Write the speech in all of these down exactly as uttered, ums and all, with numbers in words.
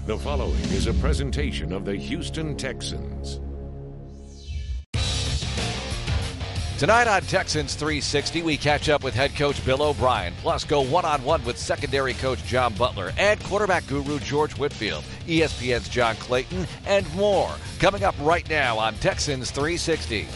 The following is a presentation of the Houston Texans. Tonight on Texans three sixty, we catch up with head coach Bill O'Brien, plus go one-on-one with secondary coach John Butler and quarterback guru George Whitfield, E S P N's John Clayton, and more. Coming up right now on Texans three sixty.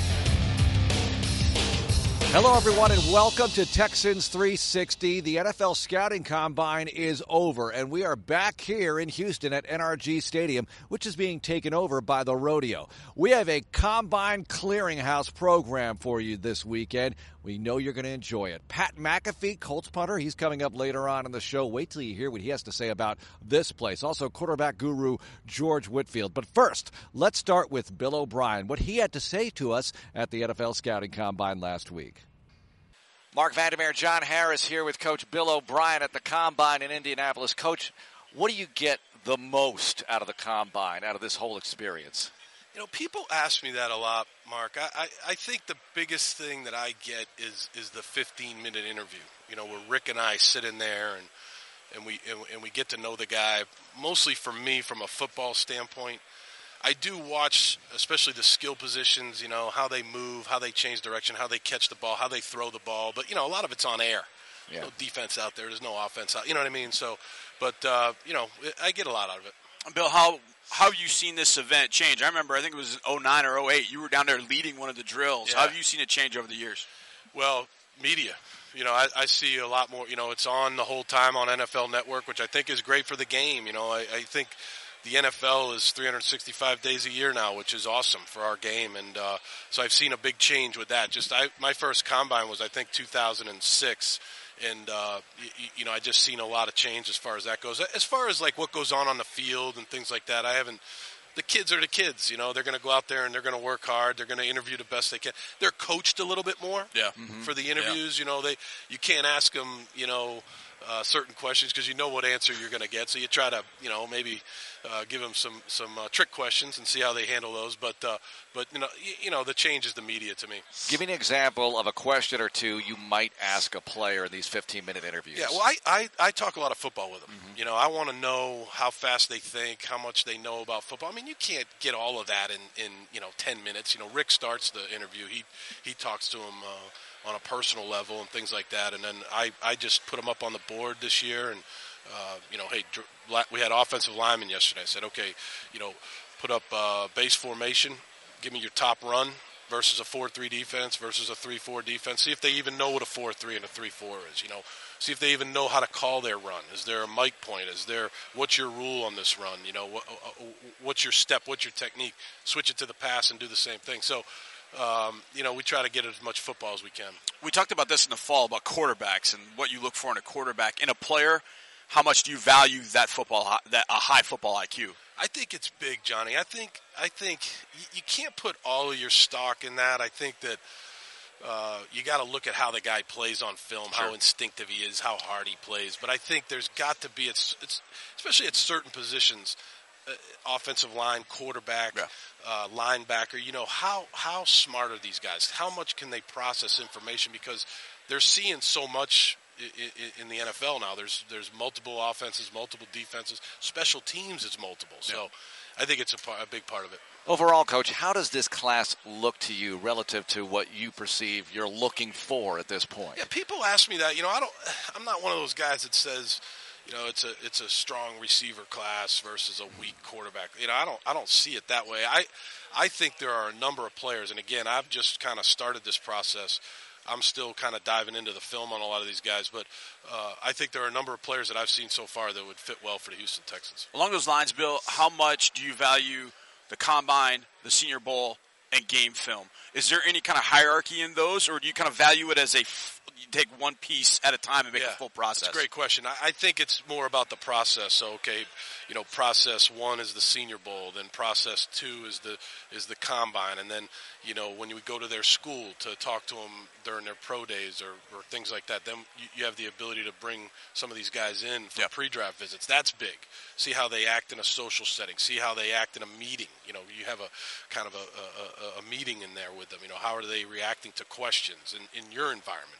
Hello, everyone, and welcome to Texans three sixty. The N F L Scouting Combine is over, and we are back here in Houston at N R G Stadium, which is being taken over by the Rodeo. We have a Combine Clearinghouse program for you this weekend. We know you're going to enjoy it. Pat McAfee, Colts punter, he's coming up later on in the show. Wait till you hear what he has to say about this place. Also, quarterback guru George Whitfield. But first, let's start with Bill O'Brien, what he had to say to us at the N F L Scouting Combine last week. Mark Vandermeer, John Harris here with Coach Bill O'Brien at the Combine in Indianapolis. Coach, what do you get the most out of the Combine, out of this whole experience? You know, people ask me that a lot, Mark. I, I, I think the biggest thing that I get is is the fifteen-minute interview, you know, where Rick and I sit in there and, and, we, and, and we get to know the guy. Mostly for me, from a football standpoint, I do watch, especially the skill positions, you know, how they move, how they change direction, how they catch the ball, how they throw the ball. But, you know, a lot of it's on air. Yeah. No defense out there. There's no offense out. You know what I mean? So, but, uh, you know, I get a lot out of it. Bill, how how have you seen this event change? I remember, I think it was oh nine or oh eight, you were down there leading one of the drills. Yeah. How have you seen it change over the years? Well, media. You know, I, I see a lot more. You know, it's on the whole time on N F L Network, which I think is great for the game. You know, I, I think – the N F L is three hundred sixty-five days a year now, which is awesome for our game. And uh, so I've seen a big change with that. Just I, my first combine was, I think, two thousand six. And, uh, you, you know, I just seen a lot of change as far as that goes. As far as, like, what goes on on the field and things like that, I haven't – the kids are the kids. You know, they're going to go out there and they're going to work hard. They're going to interview the best they can. They're coached a little bit more yeah. mm-hmm. for the interviews. Yeah. You know, they you can't ask them, you know, uh, certain questions because you know what answer you're going to get. So you try to, you know, maybe – Uh, give them some some uh, trick questions and see how they handle those. But uh, but you know y- you know the change is the media to me. Give me an example of a question or two you might ask a player in these fifteen-minute interviews. Yeah, well, I, I, I talk a lot of football with them. Mm-hmm. You know, I want to know how fast they think, how much they know about football. I mean, you can't get all of that in, in you know ten minutes. You know, Rick starts the interview. He he talks to him uh, on a personal level and things like that, and then I, I just put them up on the board this year and. Uh, you know, hey, we had offensive linemen yesterday. I said, okay, you know, put up uh, base formation. Give me your top run versus a four three defense versus a three four defense. See if they even know what a four three and a three four is, you know. See if they even know how to call their run. Is there a mic point? Is there, what's your rule on this run? You know, what, what's your step? What's your technique? Switch it to the pass and do the same thing. So, Um, you know, we try to get as much football as we can. We talked about this in the fall about quarterbacks and what you look for in a quarterback. In a player, how much do you value that football, that a high football I Q? I think it's big, Johnny. I think I think you, you can't put all of your stock in that. I think that uh, you got to look at how the guy plays on film, sure. how instinctive he is, how hard he plays. But I think there's got to be, it's, it's especially at certain positions, uh, offensive line, quarterback, yeah. uh, linebacker. You know, how how smart are these guys? How much can they process information? Because they're seeing so much in the N F L now. There's there's multiple offenses, multiple defenses, special teams is multiple. So yeah. I think it's a, part, a big part of it. Overall, Coach, how does this class look to you relative to what you perceive you're looking for at this point? Yeah, people ask me that. You know, I don't. I'm not one of those guys that says, you know, it's a it's a strong receiver class versus a weak quarterback. You know, I don't I don't see it that way. I I think there are a number of players, and again, I've just kind of started this process. I'm still kind of diving into the film on a lot of these guys, but uh, I think there are a number of players that I've seen so far that would fit well for the Houston Texans. Along those lines, Bill, how much do you value the Combine, the Senior Bowl, and game film? Is there any kind of hierarchy in those, or do you kind of value it as a f- you take one piece at a time and make yeah, a full process? That's a great question. I, I think it's more about the process. So, okay, you know, process one is the Senior Bowl, then process two is the is the Combine, and then, you know, when you go to their school to talk to them during their pro days or, or things like that, then you, you have the ability to bring some of these guys in for yep. pre-draft visits. That's big. See how they act in a social setting. See how they act in a meeting. You know, you have a kind of a, a, a meeting in there with them. You know, how are they reacting to questions in, in your environment?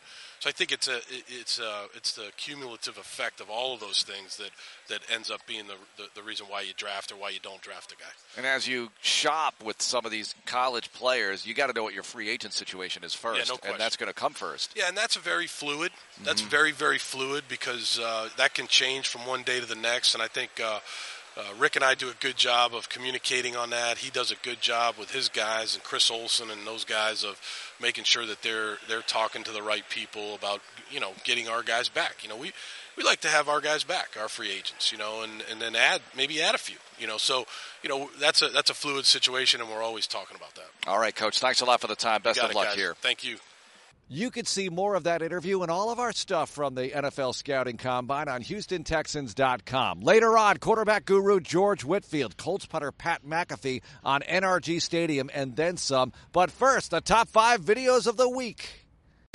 So I think it's a it's a, it's the cumulative effect of all of those things that, that ends up being the, the the reason why you draft or why you don't draft a guy. And as you shop with some of these college players, you got to know what your free agent situation is first, yeah, no question. And that's going to come first. Yeah, and that's a very fluid. That's mm-hmm. very very fluid because uh, that can change from one day to the next. And I think uh, uh, Rick and I do a good job of communicating on that. He does a good job with his guys and Chris Olsen and those guys of making sure that they're they're talking to the right people about, you know, getting our guys back. You know, we, we like to have our guys back, our free agents, you know, and, and then add maybe add a few, you know. So, you know, that's a that's a fluid situation, and we're always talking about that. All right, Coach. Thanks a lot for the time. Best of it, luck guys. here. Thank you. You can see more of that interview and all of our stuff from the N F L Scouting Combine on Houston Texans dot com. Later on, quarterback guru George Whitfield, Colts punter Pat McAfee on N R G Stadium, and then some. But first, the top five videos of the week.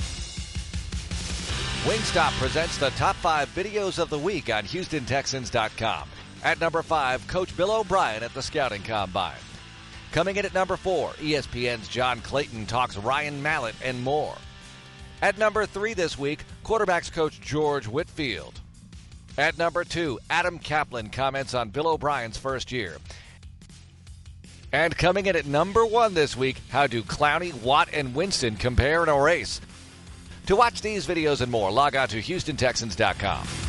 Wingstop presents the top five videos of the week on Houston Texans dot com. At number five, Coach Bill O'Brien at the Scouting Combine. Coming in at number four, E S P N's John Clayton talks Ryan Mallett and more. At number three this week, quarterbacks coach George Whitfield. At number two, Adam Kaplan comments on Bill O'Brien's first year. And coming in at number one this week, how do Clowney, Watt, and Winston compare in a race? To watch these videos and more, log on to Houston Texans dot com.